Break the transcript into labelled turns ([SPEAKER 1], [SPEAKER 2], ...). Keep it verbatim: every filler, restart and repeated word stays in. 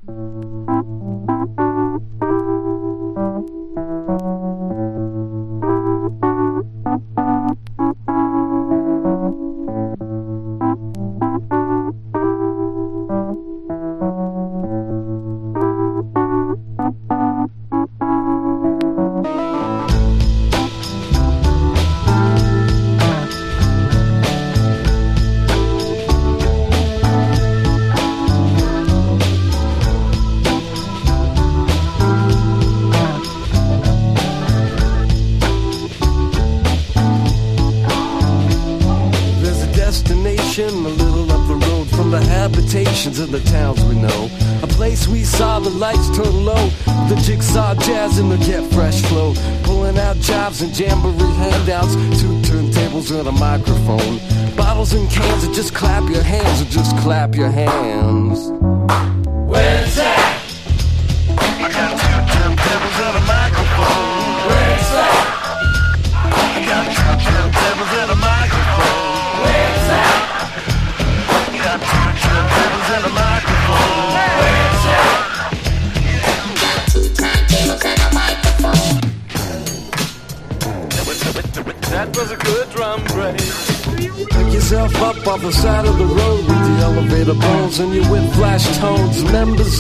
[SPEAKER 1] A little up the road from the habitations of the towns we know. A place we saw the lights turn low, the jigsaw jazz and the get fresh flow. Pulling out jobs and jamboree handouts, two turntables and a microphone. Bottles and cans, or just clap your hands, or just clap your hands.
[SPEAKER 2] Where's that?
[SPEAKER 1] I got two turntables and a microphone.
[SPEAKER 2] Where's that?
[SPEAKER 1] I got two turntables and a microphone.
[SPEAKER 2] Where's that?
[SPEAKER 1] Got two turntables and a microphone.
[SPEAKER 2] Where's that?
[SPEAKER 1] That was a good drum break. Pick yourself up off the side of the road with the elevator bones and your whip flash tones. Members